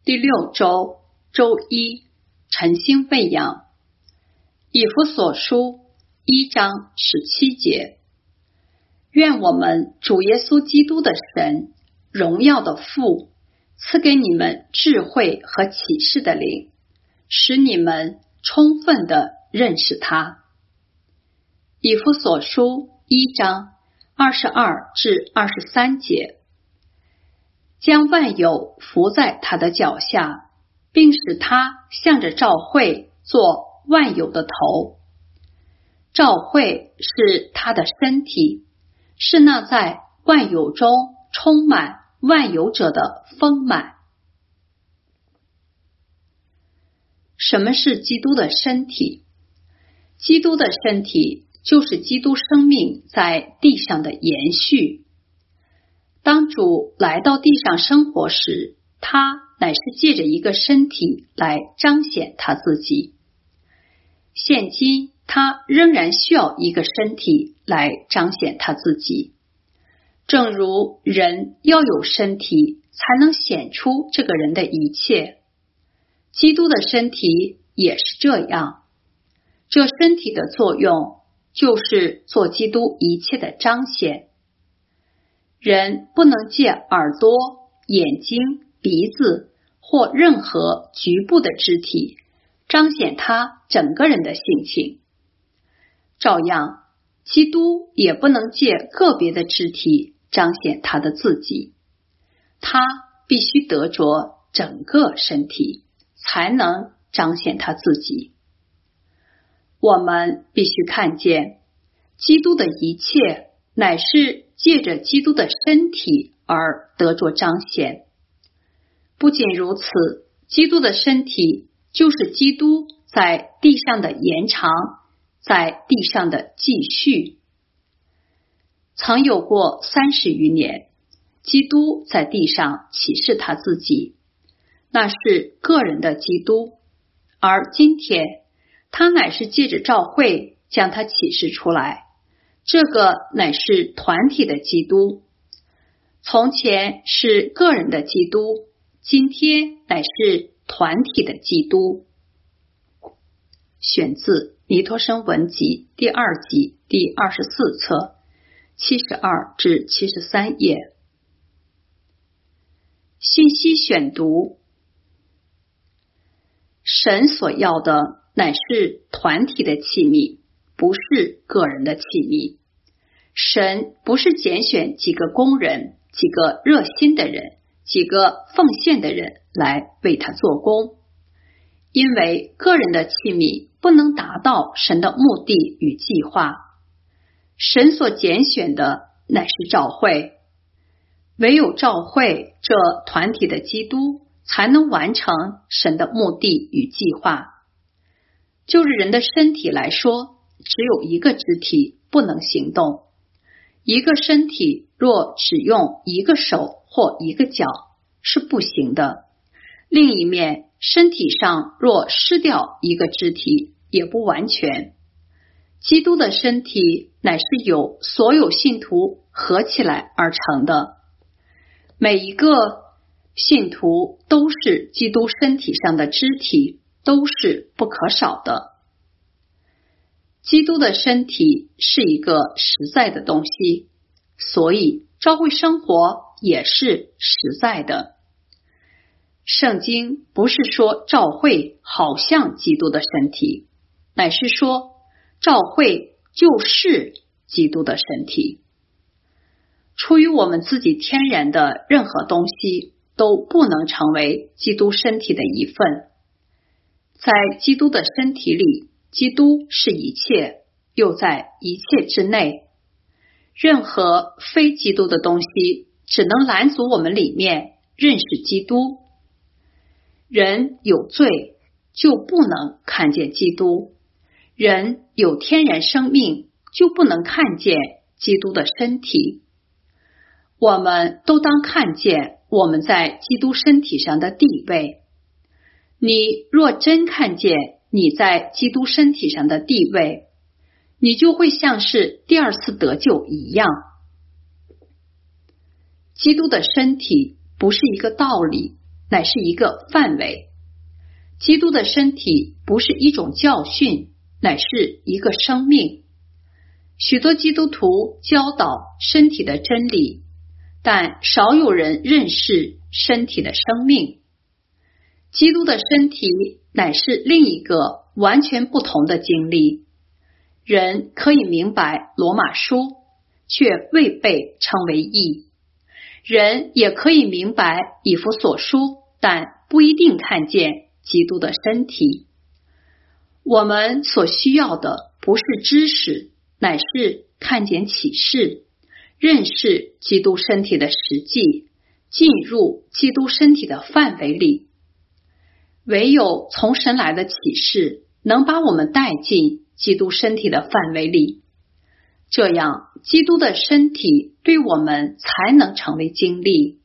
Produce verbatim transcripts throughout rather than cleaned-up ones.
第六周周一，晨星喂养。以弗所书一章十七节，愿我们主耶稣基督的神，荣耀的父，赐给你们智慧和启示的灵，使你们充分地认识他。以弗所书一章二十二至二十三节，将万有伏在他的脚下，并使他向着召会做万有的头。召会是他的身体，是那在万有中充满万有者的丰满。什么是基督的身体？基督的身体就是基督生命在地上的延续。当主来到地上生活时，他乃是借着一个身体来彰显他自己。现今他仍然需要一个身体来彰显他自己，正如人要有身体才能显出这个人的一切，基督的身体也是这样。这身体的作用就是做基督一切的彰显。人不能借耳朵、眼睛、鼻子或任何局部的肢体彰显他整个人的性情。照样，基督也不能借个别的肢体彰显他的自己，他必须得着整个身体，才能彰显他自己。我们必须看见，基督的一切乃是借着基督的身体而得着彰显。不仅如此，基督的身体就是基督在地上的延长，在地上的继续。曾有过三十余年，基督在地上启示他自己，那是个人的基督，而今天他乃是借着召会将他启示出来，这个乃是团体的基督。从前是个人的基督，今天乃是团体的基督。选自尼托生文集第二集第二十四册七十二至七十三页。信息选读：神所要的乃是团体的器皿，不是个人的器皿。神不是拣选几个工人、几个热心的人、几个奉献的人来为他做工，因为个人的器皿不能达到神的目的与计划。神所拣选的乃是召会，唯有召会这团体的基督，才能完成神的目的与计划。就是人的身体来说，只有一个肢体不能行动。一个身体若只用一个手或一个脚是不行的，另一面身体上若失掉一个肢体也不完全。基督的身体乃是由所有信徒合起来而成的，每一个信徒都是基督身体上的肢体，都是不可少的。基督的身体是一个实在的东西，所以召会生活也是实在的。圣经不是说召会好像基督的身体，乃是说召会就是基督的身体。出于我们自己天然的任何东西都不能成为基督身体的一份。在基督的身体里，基督是一切，又在一切之内。任何非基督的东西只能拦阻我们里面认识基督。人有罪，就不能看见基督；人有天然生命，就不能看见基督的身体。我们都当看见我们在基督身体上的地位。你若真看见你在基督身体上的地位，你就会像是第二次得救一样。基督的身体不是一个道理， 乃是一个范围。基督的身体不是一种教训，乃是一个生命。许多基督徒教导身体的真理，但少有人认识身体的生命。基督的身体乃是另一个完全不同的经历。人可以明白罗马书，却未被称为义。人也可以明白以弗所书，但不一定看见基督的身体。我们所需要的不是知识，乃是看见启示，认识基督身体的实际，进入基督身体的范围里。唯有从神来的启示能把我们带进基督身体的范围里，这样基督的身体对我们才能成为经历。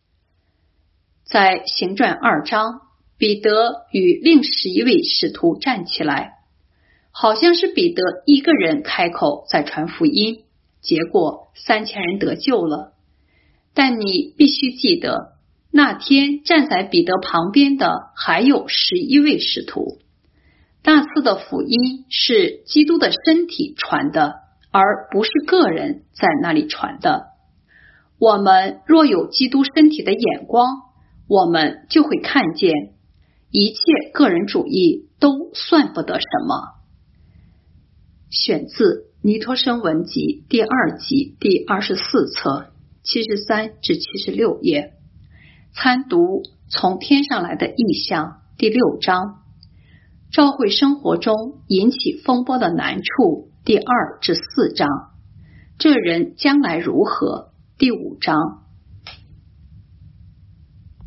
在行传二章，彼得与另十一位使徒站起来，好像是彼得一个人开口在传福音，结果三千人得救了。但你必须记得，那天站在彼得旁边的还有十一位使徒。那次的福音是基督的身体传的，而不是个人在那里传的。我们若有基督身体的眼光，我们就会看见一切个人主义都算不得什么。选自尼托生文集第二集第二十四册七十三至七十六页，参读从天上来的异象第六章，教会生活中引起风波的难处第二至四章，这人将来如何第五章。